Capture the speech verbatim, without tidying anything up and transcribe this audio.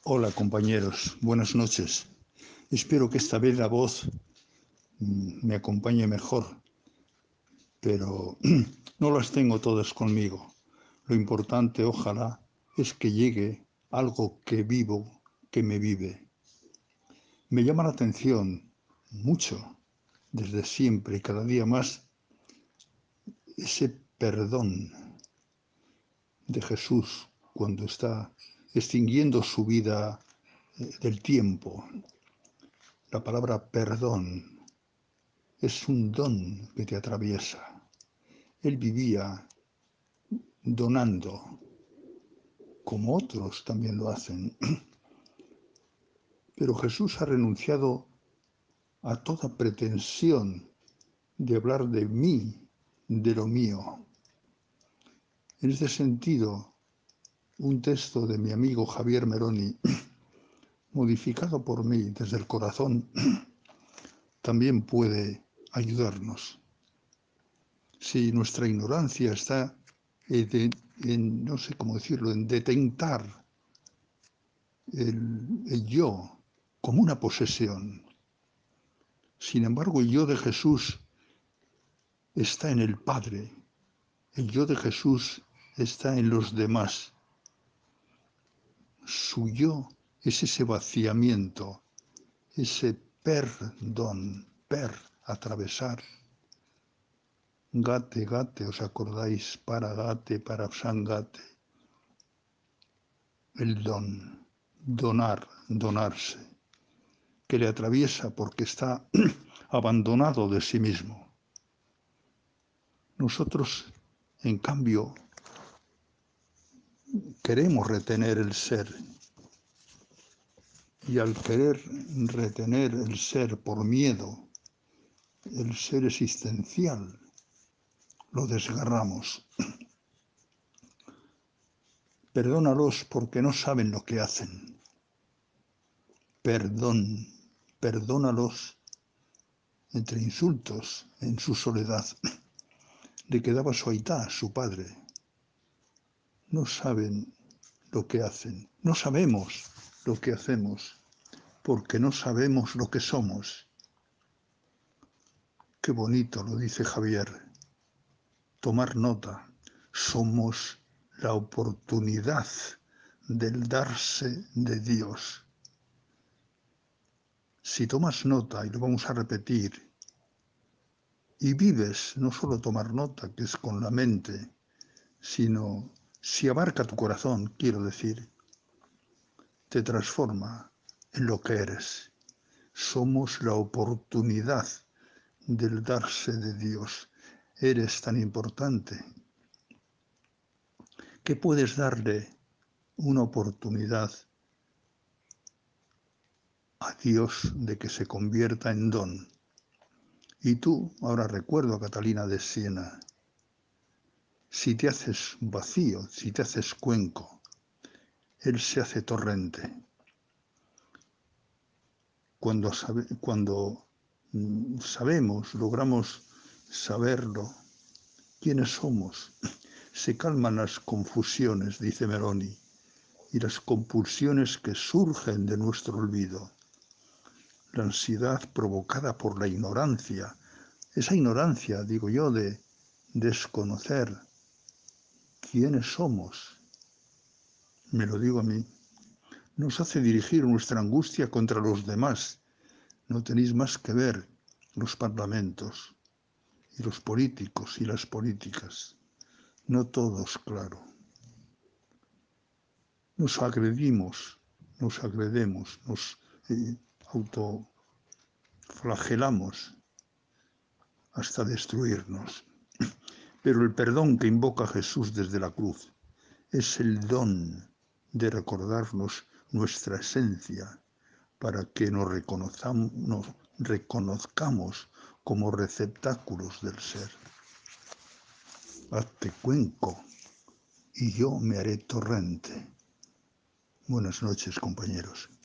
Hola compañeros, buenas noches. Espero que esta vez la voz mm, me acompañe mejor, pero no las tengo todas conmigo. Lo importante, ojalá, es que llegue algo que vivo, que me vive. Me llama la atención mucho, desde siempre y cada día más, ese perdón de Jesús cuando está extinguiendo su vida eh, del tiempo. La palabra perdón es un don que te atraviesa. Él vivía donando, como otros también lo hacen. Pero Jesús ha renunciado a toda pretensión de hablar de mí, de lo mío. En este sentido, un texto de mi amigo Javier Meroni, modificado por mí desde el corazón, también puede ayudarnos. Si nuestra ignorancia está en, en no sé cómo decirlo, en detectar el, el yo como una posesión. Sin embargo, el yo de Jesús está en el Padre. El yo de Jesús está en los demás. Su yo es ese vaciamiento, ese perdón, per, atravesar. Gate, gate, ¿os acordáis? Para gate, para gate. El don, donar, donarse, que le atraviesa porque está abandonado de sí mismo. Nosotros, en cambio, queremos retener el ser. Y al querer retener el ser por miedo, el ser existencial, lo desgarramos. Perdónalos porque no saben lo que hacen. Perdón, perdónalos entre insultos en su soledad. Le quedaba su aitá, su padre. No saben lo que hacen. No sabemos lo que hacemos porque no sabemos lo que somos. Qué bonito lo dice Javier. Tomar nota. Somos la oportunidad del darse de Dios. Si tomas nota, y lo vamos a repetir, y vives, no solo tomar nota, que es con la mente, sino si abarca tu corazón, quiero decir, te transforma en lo que eres. Somos la oportunidad del darse de Dios. Eres tan importante que puedes darle una oportunidad a Dios de que se convierta en don. Y tú, ahora recuerdo a Catalina de Siena, si te haces vacío, si te haces cuenco, Él se hace torrente. Cuando, sabe, cuando sabemos, logramos saberlo, quiénes somos, se calman las confusiones, dice Meroni, y las compulsiones que surgen de nuestro olvido. La ansiedad provocada por la ignorancia, esa ignorancia, digo yo, de desconocer quiénes somos, me lo digo a mí, nos hace dirigir nuestra angustia contra los demás. No tenéis más que ver los parlamentos y los políticos y las políticas. No todos, claro. Nos agredimos, nos agredemos, nos eh, autoflagelamos hasta destruirnos. Pero el perdón que invoca Jesús desde la cruz es el don de recordarnos nuestra esencia para que nos reconozcamos, nos reconozcamos como receptáculos del ser. Hazte cuenco y yo me haré torrente. Buenas noches, compañeros.